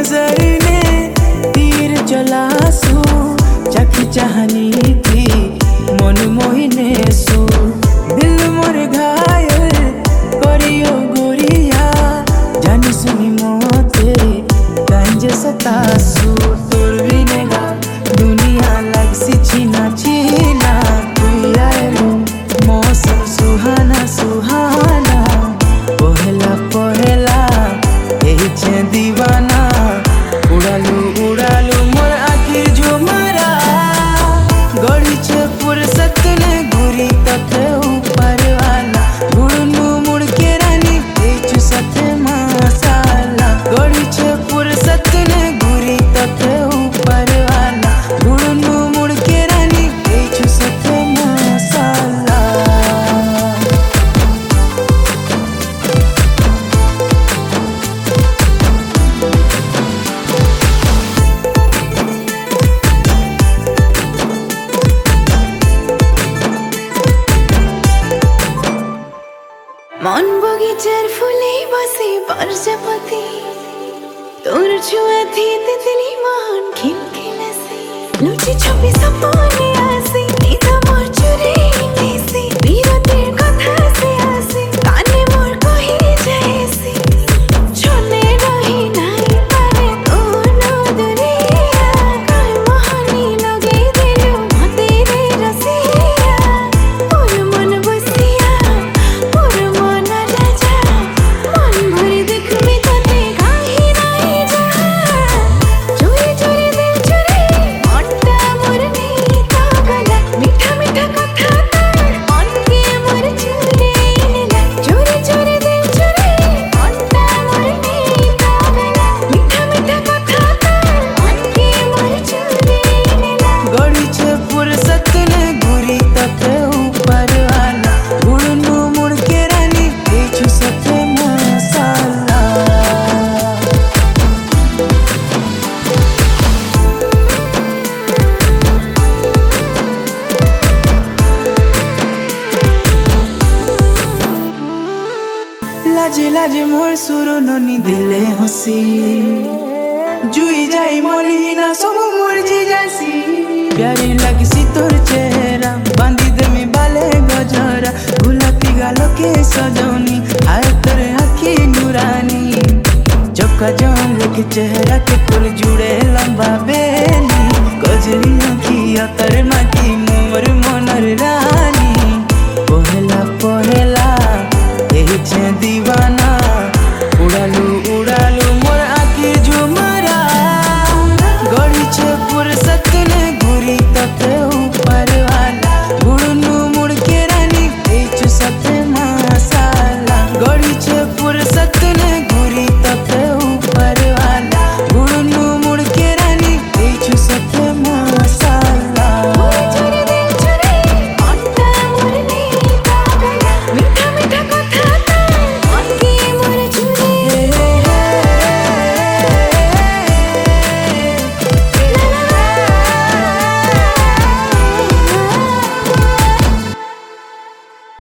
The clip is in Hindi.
नजर ने तीर चलासू चखी चाहनी थी मन मोहिने सू दिल मोर घायल करियो गोरिया जानी सुनी मोते गंज सतासू तोर बिनेगा दुनिया लगसी छीना छीना तू आएलू मौसम सुहाना सुहाना पहला पहला यही छे दीवाना उड़ालू उड़ालू मोर आखिर झुमरा गड़ी छे फुर्सत ने घुरी तके ऊपर वाला घुड़नू मुड़ के रानी बेचू सते मसाला गड़ी छे फुर्सत ने घुरी तके ऊपर वाला घुड़नू मुड़ के रानी बेचू सते मसाला। मन बगीचार फुले बसे प्रजापति तोर छुआ थी तितली मान खिलखिलासे लुची छपी सपने आसे नीता मोर चुरे कैसे बीरतेर कथा से आसे काने मोर कही जैसे छोने रही नहीं पारे कोनो दुनिया काय महानी लगे दिलो मते रे रसिया मोर मन बसिया मोर मन राजा मन भरी देख में तते काहे नहीं जा चोरी चोरी दिल चोरी मट्टा मोर नीता गला मीठा मीठा कथा तार मन के मोर चुरे नेला चोरी चोरी दिल चोरी मट्टा मोर नीता गला मीठा मीठा कथा तार मन के मोर चुरे नेला गड़ी छे फुर्सत ने घुरी तके ऊपर वाला घुड़नू मुड़ के रानी बेचू सते मसाला। लाजे लाजे मोर सुरो ननी दिले हसी जुई जाई मलिना सब मोर जी जासी प्यारी लगसी तोर चेहरा बांधी दे में बाले गजरा गुलाबी गालो के सजौनी आए तोर आँखी नूरानी चौका जौन लेके चेहरा के फूल जुड़े लंबा बेनी गजरी आँखी तर